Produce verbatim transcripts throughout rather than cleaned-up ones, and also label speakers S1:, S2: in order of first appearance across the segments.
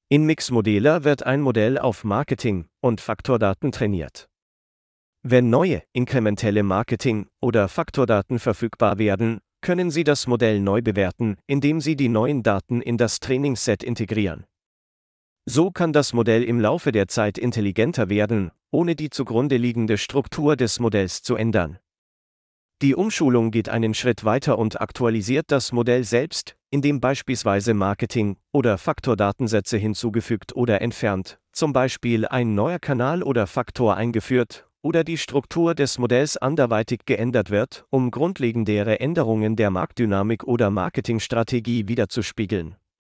S1: In Mix-Modeler wird ein Modell auf Marketing- und Faktordaten trainiert. Wenn neue, inkrementelle Marketing- oder Faktordaten verfügbar werden, können Sie das Modell neu bewerten, indem Sie die neuen Daten in das Trainingsset integrieren. So kann das Modell im Laufe der Zeit intelligenter werden, ohne die zugrunde liegende Struktur des Modells zu ändern. Die Umschulung geht einen Schritt weiter und aktualisiert das Modell selbst, indem beispielsweise Marketing- oder Faktordatensätze hinzugefügt oder entfernt, zum Beispiel ein neuer Kanal oder Faktor eingeführt, oder die Struktur des Modells anderweitig geändert wird, um grundlegendere Änderungen der Marktdynamik oder Marketingstrategie widerzuspiegeln.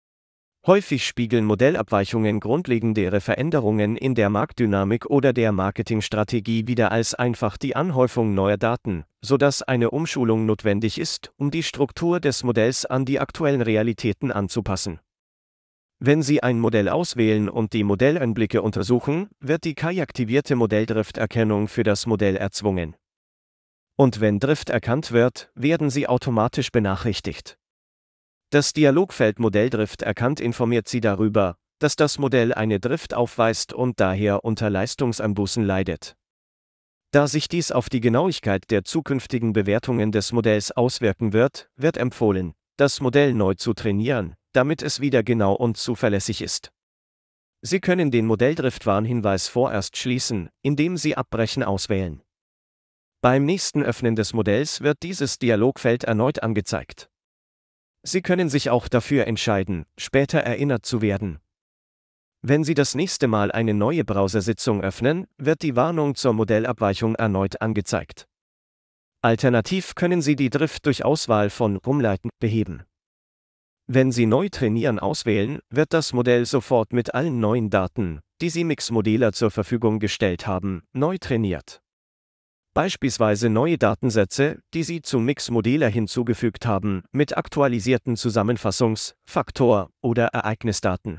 S1: Häufig spiegeln Modellabweichungen grundlegendere Veränderungen in der Marktdynamik oder der Marketingstrategie wider als einfach die Anhäufung neuer Daten, sodass eine Umschulung notwendig ist, um die Struktur des Modells an die aktuellen Realitäten anzupassen. Wenn Sie ein Modell auswählen und die Modelleinblicke untersuchen, wird die K I-aktivierte Modelldrifterkennung für das Modell erzwungen. Und wenn Drift erkannt wird, werden Sie automatisch benachrichtigt. Das Dialogfeld Modelldrift erkannt informiert Sie darüber, dass das Modell eine Drift aufweist und daher unter Leistungseinbußen leidet. Da sich dies auf die Genauigkeit der zukünftigen Bewertungen des Modells auswirken wird, wird empfohlen, das Modell neu zu trainieren, damit es wieder genau und zuverlässig ist. Sie können den Modelldrift-Warnhinweis vorerst schließen, indem Sie Abbrechen auswählen. Beim nächsten Öffnen des Modells wird dieses Dialogfeld erneut angezeigt. Sie können sich auch dafür entscheiden, später erinnert zu werden. Wenn Sie das nächste Mal eine neue Browsersitzung öffnen, wird die Warnung zur Modellabweichung erneut angezeigt. Alternativ können Sie die Drift durch Auswahl von Umleiten beheben. Wenn Sie Neu trainieren auswählen, wird das Modell sofort mit allen neuen Daten, die Sie Mix-Modeler zur Verfügung gestellt haben, neu trainiert. Beispielsweise neue Datensätze, die Sie zu Mix-Modeler hinzugefügt haben, mit aktualisierten Zusammenfassungs-, Faktor- oder Ereignisdaten.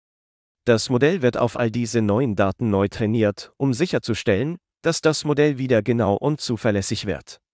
S1: Das Modell wird auf all diese neuen Daten neu trainiert, um sicherzustellen, dass das Modell wieder genau und zuverlässig wird.